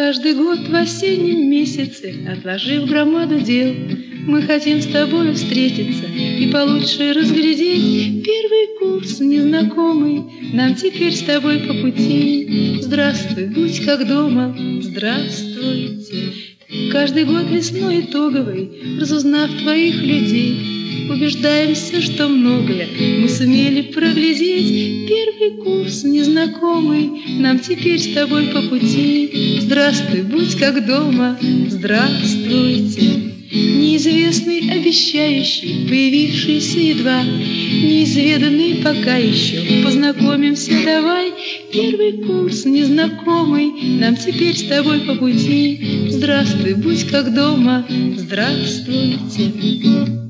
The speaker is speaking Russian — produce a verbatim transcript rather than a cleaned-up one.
Каждый год в осеннем месяце, отложив громаду дел, мы хотим с тобой встретиться и получше разглядеть первый курс незнакомый, нам теперь с тобой по пути. Здравствуй, будь как дома, здравствуйте. Каждый год весной итоговый, разузнав твоих людей, убеждаемся, что многое мы сумели проглядеть. Первый курс незнакомый, нам теперь с тобой по пути. Здравствуй, будь как дома, здравствуйте. Неизвестный, обещающий, появившийся едва, неизведанный пока еще, познакомимся давай. Первый курс незнакомый, нам теперь с тобой по пути. Здравствуй, будь как дома, здравствуйте.